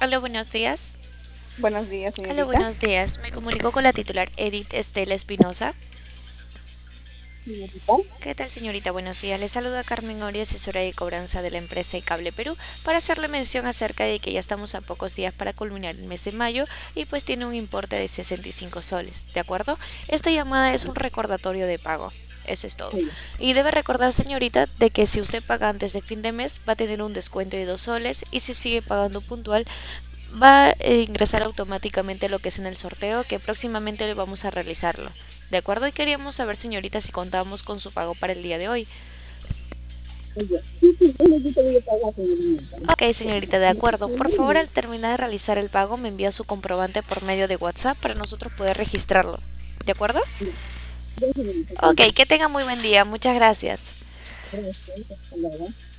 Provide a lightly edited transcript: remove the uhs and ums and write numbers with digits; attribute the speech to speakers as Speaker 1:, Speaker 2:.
Speaker 1: Hola, buenos días.
Speaker 2: Buenos días,
Speaker 1: Hola,
Speaker 2: señorita.
Speaker 1: buenos días. Me comunico con la titular Edith Estela Espinosa.
Speaker 2: Señorita.
Speaker 1: ¿Qué tal, señorita? Buenos días. Le saluda Carmen Ori, asesora de cobranza de la empresa Cable Perú, para hacerle mención acerca de que ya estamos a pocos días para culminar el mes de mayo y pues tiene un importe de 65 soles, ¿de acuerdo? Esta llamada es un recordatorio de pago. Eso es todo.
Speaker 2: Sí,
Speaker 1: Y debe recordar, señorita, de que si usted paga antes de fin de mes, va a tener un descuento de 2 soles y si sigue pagando puntual, va a ingresar automáticamente lo que es en el sorteo que próximamente le vamos a realizarlo. ¿De acuerdo? Y queríamos saber, señorita, si contamos con su pago para el día de hoy.
Speaker 2: oye, sí, yo te voy a pagar, señorita.
Speaker 1: Ok, señorita, de acuerdo. Por favor, al terminar de realizar el pago, me envía su comprobante por medio de WhatsApp para nosotros poder registrarlo. ¿De acuerdo?
Speaker 2: Ya, señorita,
Speaker 1: Ok,
Speaker 2: cuéntame.
Speaker 1: que tenga muy buen día. Muchas gracias.
Speaker 2: Gracias, hasta luego.